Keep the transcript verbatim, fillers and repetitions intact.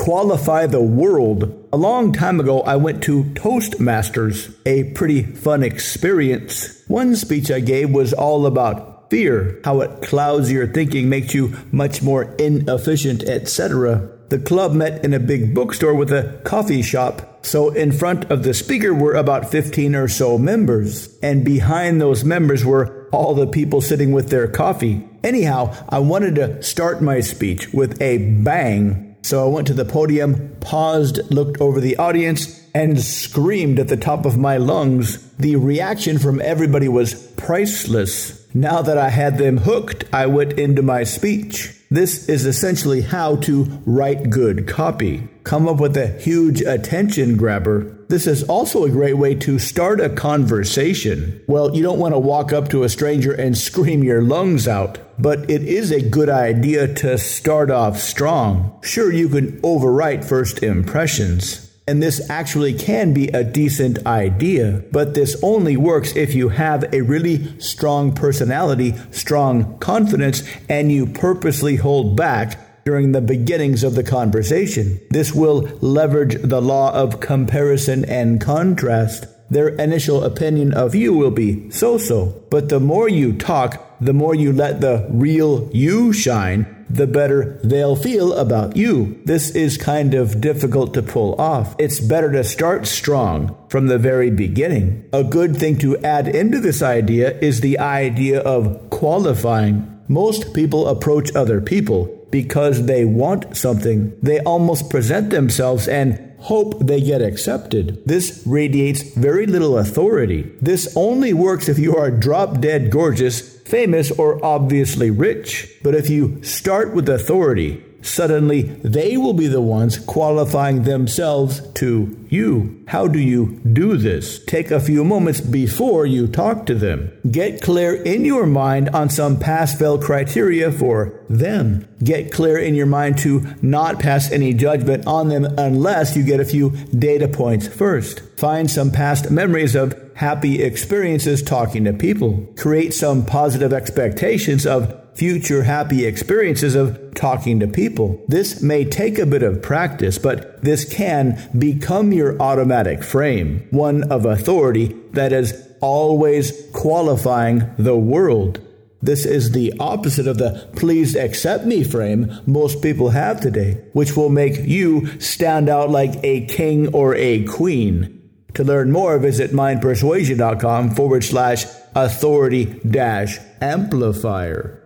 qualify the world. A long time ago, I went to Toastmasters, a pretty fun experience. One speech I gave was all about fear, how it clouds your thinking, makes you much more inefficient, et cetera. The club met in a big bookstore with a coffee shop, so in front of the speaker were about fifteen or so members, and behind those members were all the people sitting with their coffee. Anyhow, I wanted to start my speech with a bang, so I went to the podium, paused, looked over the audience, and screamed at the top of my lungs. The reaction from everybody was priceless. Now that I had them hooked, I went into my speech. This is essentially how to write good copy. Come up with a huge attention grabber. This is also a great way to start a conversation. Well, you don't want to walk up to a stranger and scream your lungs out, but it is a good idea to start off strong. Sure, you can overwrite first impressions, and this actually can be a decent idea, but this only works if you have a really strong personality, strong confidence, and you purposely hold back during the beginnings of the conversation. This will leverage the law of comparison and contrast. Their initial opinion of you will be so-so, but the more you talk, the more you let the real you shine, the better they'll feel about you. This is kind of difficult to pull off. It's better to start strong from the very beginning. A good thing to add into this idea is the idea of qualifying. Most people approach other people because they want something. They almost present themselves and hope they get accepted. This radiates very little authority. This only works if you are drop-dead gorgeous, famous, or obviously rich. But if you start with authority, suddenly they will be the ones qualifying themselves to you. How do you do this? Take a few moments before you talk to them. Get clear in your mind on some pass-fail criteria for them. Get clear in your mind to not pass any judgment on them unless you get a few data points first. Find some past memories of happy experiences talking to people. Create some positive expectations of future happy experiences of talking to people. This may take a bit of practice, but this can become your automatic frame, one of authority that is always qualifying the world. This is the opposite of the please accept me frame most people have today, which will make you stand out like a king or a queen. To learn more, visit mindpersuasion.com forward slash authority dash amplifier.